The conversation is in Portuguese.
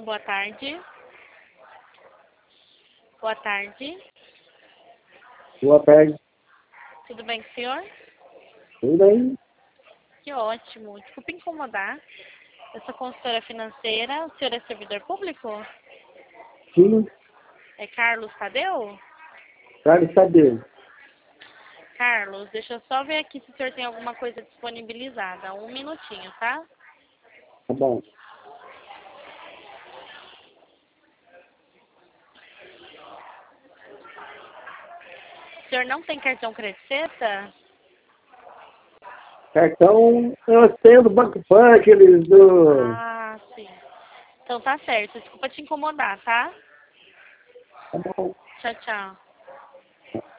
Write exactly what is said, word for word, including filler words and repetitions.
Boa tarde. Boa tarde. Boa tarde. Tudo bem com o senhor? Tudo bem? Que ótimo. Desculpe incomodar. Eu sou consultora financeira. O senhor é servidor público? Sim. É Carlos Tadeu? Carlos Tadeu. Carlos, deixa eu só ver aqui se o senhor tem alguma coisa disponibilizada. Um minutinho, tá? Tá bom. O senhor não tem cartão Crediceta? Cartão, eu tenho do Banco Pan, aqueles do... Ah, sim. Então tá certo. Desculpa te incomodar, tá? Tá bom. Tchau, tchau.